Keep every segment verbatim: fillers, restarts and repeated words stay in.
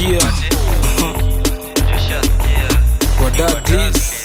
Ushasikia What that is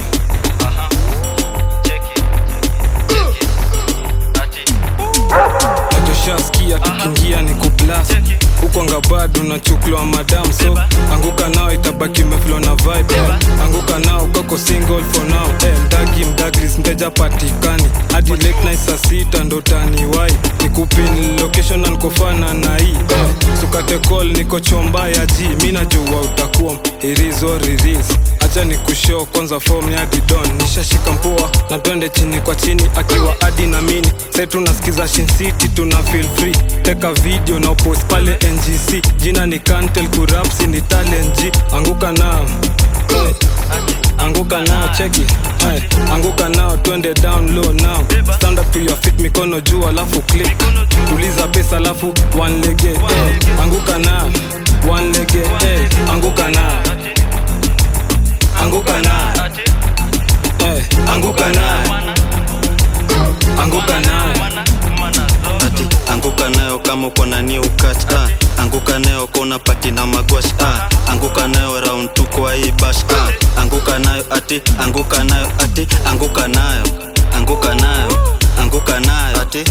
Ushasikia tukingia ni kublast uko ngabado na chuklo madam so anguka nao itabaki meflow na vibe yeah. Anguka nao koko single for now eh, mdagi mdagris mteja patikani hadi late night saa sita ndo tani wai nikupin location na nikofana na hii eh. Sukate call niko chomba ya G mina jua utakuwa irizo riris acha ni kushow kwanza form ya didon nishashika mpoa na twende chini kwa chini akiwa adi na mini sasa tunasikiza Shin City tuna feel free teka video na post pale N G C jina ni Kantel Kurapsi ni talent G anguka nao hey. Anguka nao check it hey. Anguka nao twende down low now stand up to your feet mikono juu alafu click tuliza pesa alafu one leg hey. Anguka nao one leg hey. Anguka nao Anguka nao hey. Anguka nao Anguka nao ati anguka nayo kama uko na new catch ah anguka nayo kona pati na magwash ah anguka nayo round two kwa hii bash ah anguka nayo ati anguka nayo ati anguka nayo anguka nayo anguka nayo ati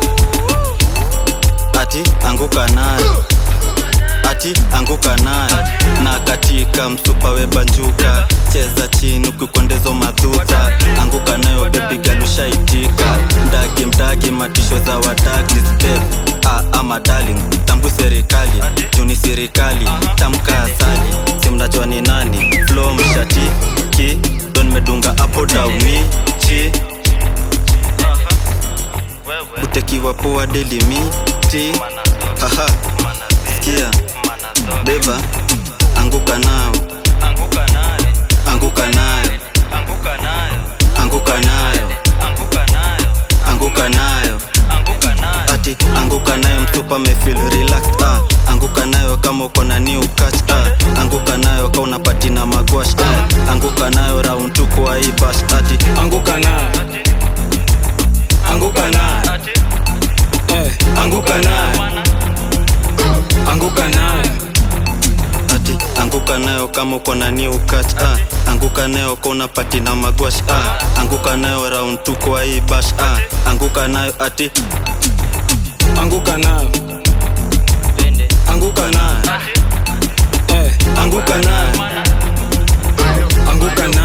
ati anguka nayo ati anguka nayo na katika msupa we banjuka cheza chini ukikwendezo madhuta anguka nayo baby girl ushaitika mdagi mdagi matisho za wadagi step ah ama darling tambu serikali juni serikali tamka asali simnajua ni nani flow mshati ki don medunga hapo downi chi utekiwa poa daily mi ti haha sikia beba anguka nao Anguka nayo anguka nayo Anguka nayo anguka nayo Anguka nayo anguka nayo Anguka nayo ati anguka nayo mtupa me feel relaxed ah anguka nayo kama uko na new catch ah anguka nayo kama unapati na magwash ah anguka nayo round two kwa hii bash ati Anguka nao Anguka nao hey. Anguka nao Anguka nao ati anguka nayo kama uko na new catch ah anguka nayo kama unapati na magwash ah anguka nayo round two kwa hii bash ah anguka nayo ati Anguka nao Anguka nao hey. Anguka nao Anguka nao